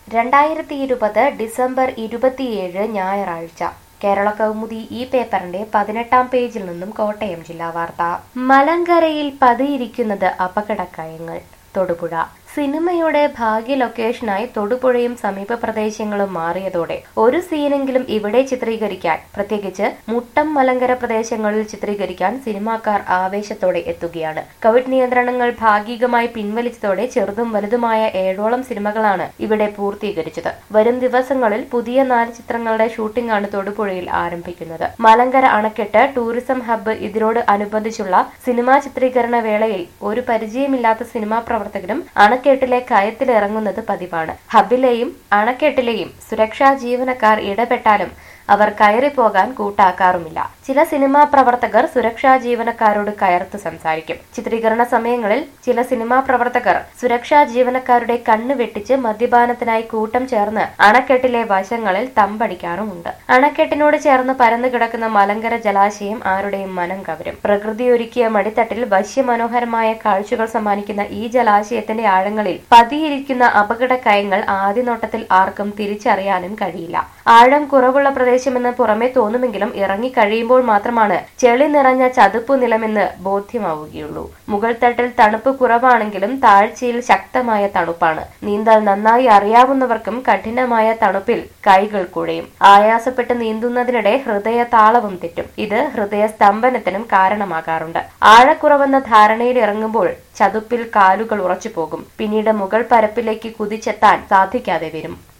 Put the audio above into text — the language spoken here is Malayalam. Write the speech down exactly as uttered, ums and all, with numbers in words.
രണ്ടായിരത്തി ഇരുപത് ഡിസംബർ ഇരുപത്തിയേഴ് ഞായറാഴ്ച കേരള കൗമുദി ഈ പേപ്പറിന്റെ പതിനെട്ടാം പേജിൽ നിന്നും കോട്ടയം ജില്ലാ വാർത്ത. മലങ്കരയിൽ പതിയിരിക്കുന്നത് അപകടക്കയങ്ങൾ. തൊടുപുഴ. സിനിമയുടെ ഭാഗ്യ ലൊക്കേഷനായി തൊടുപുഴയും സമീപ പ്രദേശങ്ങളും മാറിയതോടെ ഒരു സീനെങ്കിലും ഇവിടെ ചിത്രീകരിക്കാൻ, പ്രത്യേകിച്ച് മുട്ടം മലങ്കര പ്രദേശങ്ങളിൽ ചിത്രീകരിക്കാൻ സിനിമാക്കാർ ആവേശത്തോടെ എത്തുകയാണ്. കോവിഡ് നിയന്ത്രണങ്ങൾ ഭാഗികമായി പിൻവലിച്ചതോടെ ചെറുതും വലുതുമായ ഏഴോളം സിനിമകളാണ് ഇവിടെ പൂർത്തീകരിച്ചത്. വരും ദിവസങ്ങളിൽ പുതിയ നാല് ചിത്രങ്ങളുടെ ഷൂട്ടിംഗാണ് തൊടുപുഴയിൽ ആരംഭിക്കുന്നത്. മലങ്കര അണക്കെട്ട് ടൂറിസം ഹബ്ബ് ഇതിനോട് അനുബന്ധിച്ചുള്ള സിനിമാ ചിത്രീകരണ വേളയിൽ ഒരു പരിചയമില്ലാത്ത സിനിമാ പ്രവർത്തകരും അണക്കെട്ടിലെ കയത്തിലിറങ്ങുന്നത് പതിവാണ്. ഹബിലെയും അണക്കെട്ടിലെയും സുരക്ഷാ ജീവനക്കാർ ഇടപെട്ടാലും അവർ കയറിപ്പോകാൻ കൂട്ടാക്കാറുമില്ല. ചില സിനിമാ പ്രവർത്തകർ സുരക്ഷാ ജീവനക്കാരോട് കയർത്ത് സംസാരിക്കും. ചിത്രീകരണ സമയങ്ങളിൽ ചില സിനിമാ പ്രവർത്തകർ സുരക്ഷാ ജീവനക്കാരുടെ കണ്ണ് വെട്ടിച്ച് മദ്യപാനത്തിനായി കൂട്ടം ചേർന്ന് അണക്കെട്ടിലെ വശങ്ങളിൽ തമ്പടിക്കാറുമുണ്ട്. അണക്കെട്ടിനോട് ചേർന്ന് പരന്നു കിടക്കുന്ന മലങ്കര ജലാശയം ആരുടെയും മനം കവരും. പ്രകൃതി ഒരുക്കിയ മടിത്തട്ടിൽ വശ്യമനോഹരമായ കാഴ്ചകൾ സമ്മാനിക്കുന്ന ഈ ജലാശയത്തിന്റെ ആഴങ്ങളിൽ പതിയിരിക്കുന്ന അപകടക്കയങ്ങൾ ആദ്യനോട്ടത്തിൽ ആർക്കും തിരിച്ചറിയാനും കഴിയില്ല. ആഴം കുറവുള്ള പ്രദേശമെന്ന് പുറമെ തോന്നുമെങ്കിലും ഇറങ്ങിക്കഴിയുമ്പോൾ മാത്രമാണ് ചെളി നിറഞ്ഞ ചതുപ്പു നിലമെന്ന് ബോധ്യമാവുകയുള്ളൂ. മുകൾ തട്ടിൽ തണുപ്പ് കുറവാണെങ്കിലും താഴ്ചയിൽ ശക്തമായ തണുപ്പാണ്. നീന്തൽ നന്നായി അറിയാവുന്നവർക്കും കഠിനമായ തണുപ്പിൽ കൈകൾ കുഴയും. ആയാസപ്പെട്ട് നീന്തുന്നതിനിടെ ഹൃദയ താളവും തെറ്റും. ഇത് ഹൃദയ സ്തംഭനത്തിനും കാരണമാകാറുണ്ട്. ആഴക്കുറവെന്ന ധാരണയിൽ ഇറങ്ങുമ്പോൾ ചതുപ്പിൽ കാലുകൾ ഉറച്ചുപോകും. പിന്നീട് മുകൾ പരപ്പിലേക്ക് കുതിച്ചെത്താൻ സാധിക്കാതെ വരും.